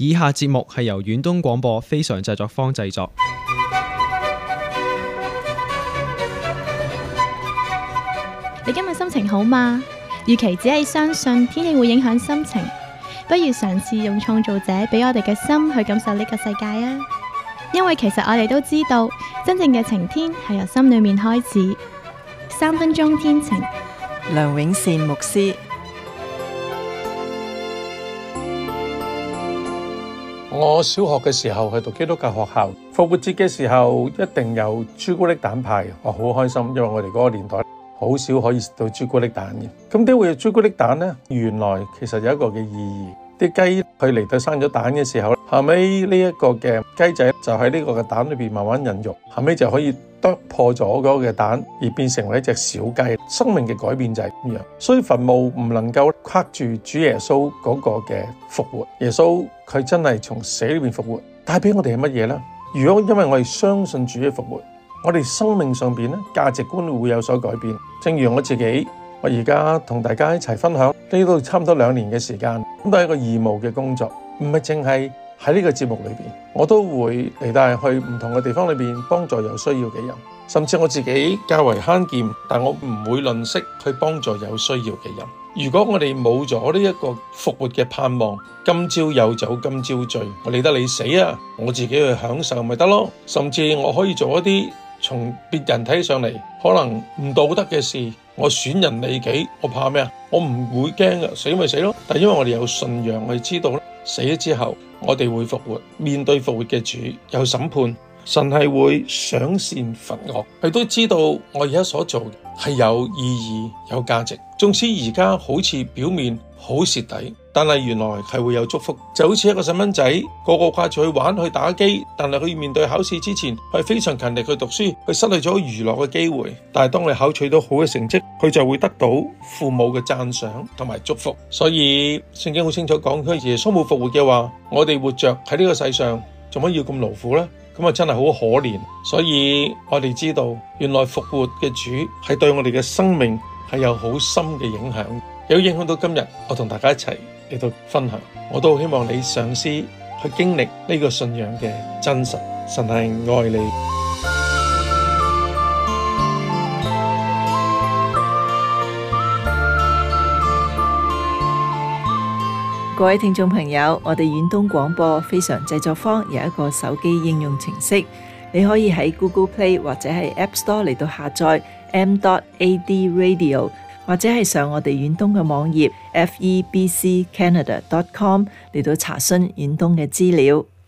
以下節目係由遠東廣播非常製作坊製作。 你今日心情好嗎？與其只係相信天氣會影響心情，不如嘗試用創造者俾我哋嘅心去感受呢個世界啊！因為其實我哋都知道，真正嘅晴天係由心裏面開始。3分鐘天晴， 梁永善牧師。 我小學嘅時候係讀基督教學校，復活節嘅時候一定有朱古力蛋派，我好開心，因為我哋嗰個年代好少可以食到朱古力蛋嘅。咁點會有朱古力蛋呢？原來其實有一個嘅意義。啲雞佢嚟到生咗蛋嘅時候，後尾呢一個嘅雞仔就喺呢個嘅蛋裏邊慢慢孕育，後尾就可以剁破咗嗰個嘅蛋，而變成為一隻小雞。生命嘅改變就係咁樣。所以墳墓唔能夠刻住主耶穌嗰個嘅復活。耶穌佢真係從死裏邊復活，帶俾我哋係乜嘢呢？如果因為我哋相信主嘅復活，我哋生命上邊咧價值觀會有所改變。正如我自己，我而家同大家一齊分享呢度差唔多2年嘅時間，咁都係一個義務嘅工作，唔係淨係喺呢個節目裏邊，我都會嚟帶去唔同嘅地方裏邊幫助有需要嘅人，甚至我自己較為慳儉，但我唔會吝嗇去幫助有需要嘅人。如果我哋冇咗呢一個復活嘅盼望，今朝有酒今朝醉，我理得你死啊，我自己去享受咪得咯。甚至我可以做一啲從別人睇上嚟可能唔道德嘅事，我損人利己，我怕咩啊？我唔會驚㗎，死咪死咯。但因為我哋有信仰，我哋知道咧，死咗之後我哋會復活，面對復活嘅主有審判，神係會賞善罰惡。佢都知道我而家所做嘅係有意義有價值，縱使而家好似表面好蝕底，但係原來係會有祝福。就好似一個細蚊仔，個掛住去玩去打機，但係佢面對考試之前佢係非常勤力去讀書，佢失去咗娛樂嘅機會。但係當你考取到好嘅成績，佢就會得到父母嘅讚賞同埋祝福。所以聖經好清楚講，佢耶穌冇復活嘅話，我哋活着喺呢個世上做乜要咁勞苦呢？咁啊真係好可憐。所以我哋知道原來復活嘅主係對我哋嘅生命係有好深嘅影響，有影響到今日我同大家一齊嚟到分享。我都希望你嘗試去經歷呢個信仰嘅真實。神係愛你。 各位聽眾朋友，我哋遠東廣播非常製作坊有一個手機應用程式，你可以喺 Google Play 或者係 App Store 嚟到下載 m.ad radio， 或者係上我哋遠東嘅網頁 febccanada.com 嚟到查詢遠東嘅資料。